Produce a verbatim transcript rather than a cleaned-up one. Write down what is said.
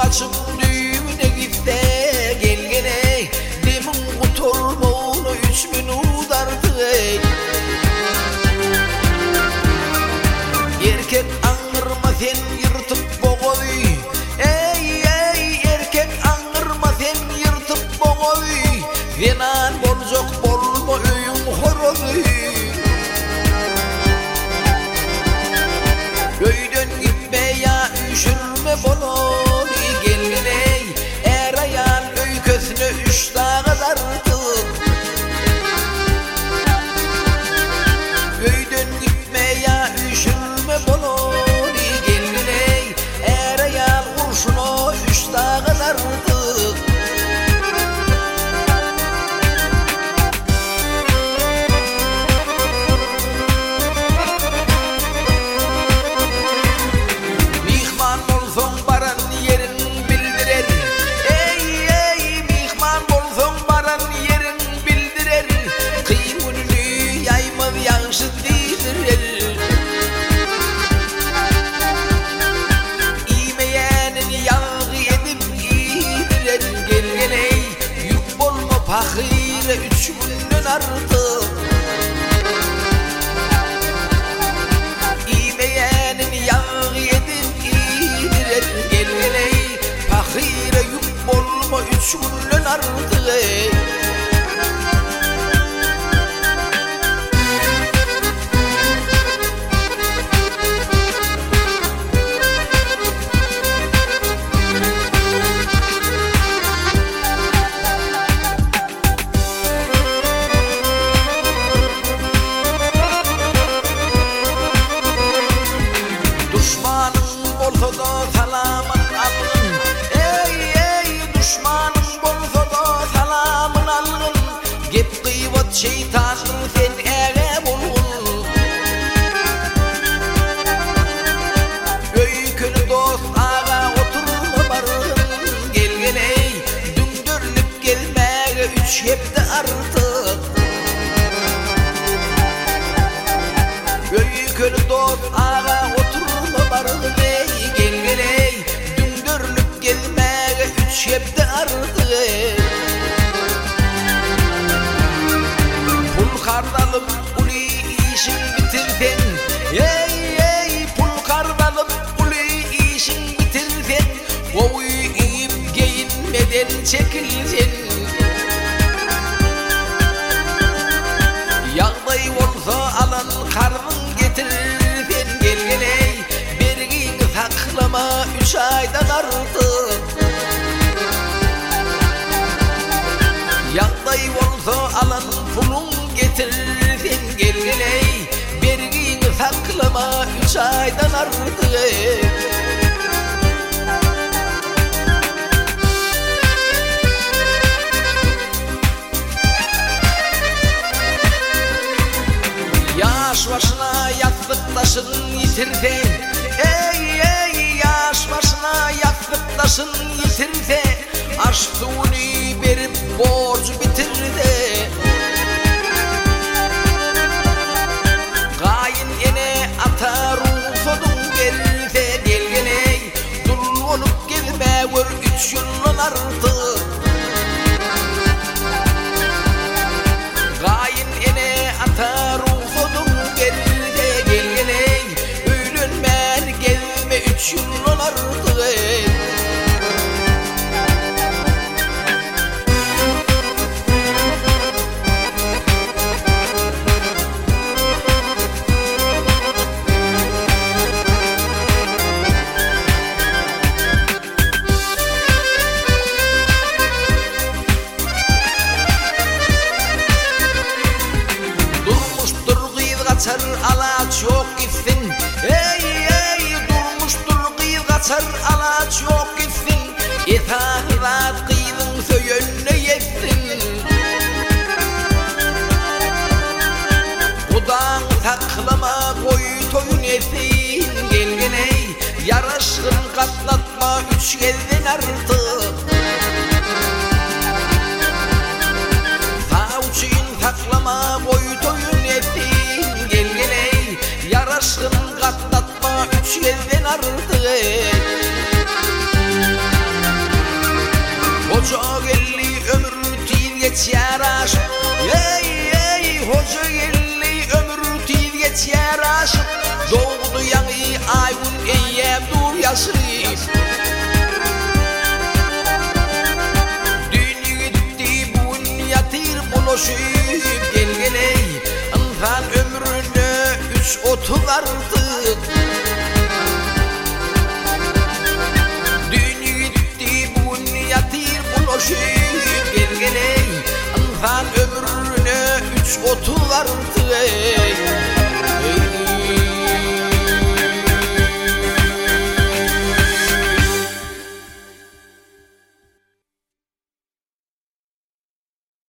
açıp düğüne git de gel gene. Demin kuturluğunu üç minut artık ey. Erkek anırma sen yırtıp boğuy. Ey ey erkek anırma sen yırtıp boğuy. Venan bolcok bolma öyün horozuy. Öyden gitme ya üşürme bolon. Gelginey er ayağın öyküsünü üç dağı dartık. Öyden gitme ya üşürme bolon. Gelginey er ayağın kurşunu üç dağı dartık. Fakire üç günden artık. İmeyenin yağı yedim iyidir gel geley. Fakire yük bolma üç günden artık ey. Şeytan sen ere bulun. Öykünü dost ağa oturma barın. Gel geley dündürlüp gelmeye üç hepte artık. Öykünü dost ağa oturma barın. Gel geley dündürlüp gelmeye üç hepte artık. Kardalıp uli işin bitirsen. Ey ey pul kardalıp uli işin bitirsen. Kovuyu iyip giyinmeden çekilsen. Yağday olsa alan karnın getirsen. Gel geley bergini saklama üç aydan artık. Yağday olsa alan pulun getirsin gel geley. Bergini saklama üç aydan artık. Yaş başına yastık taşın yitirse. Ey ey yaş başına yastık taşın yitirse. Aşk suyunu verip borcu bitirse. Atar ufadın gelse gel geley. Dul olup gelme vur üç yılın artık. Gayin ene atar ufadın gelse gel geley. Öğlenmen gelme üç yılın artık. Kaçar alaç yok gitsin. Ey ey durmuştur kıyıl kaçar alaç yok gitsin. İthalat kıyılın söyönüne yetsin. Udan saklama koy toyun etsin. Gel geley yaraşkın katlatma üç elden artık. Savçıyın saklama koy toyun etsin. Yaraşkın katlatma üç elden artık. geç yaraş. Ey ey hoca elli ömür til geç yaraş. Doğdu yanı ayun eyyem dur yaşayıp. Bulaşıp gel geley Anhan ömrünü üç otulardık. Dünya gitti bugün yatır bulaşıp gel geley Anhan ömrünü üç otulardık.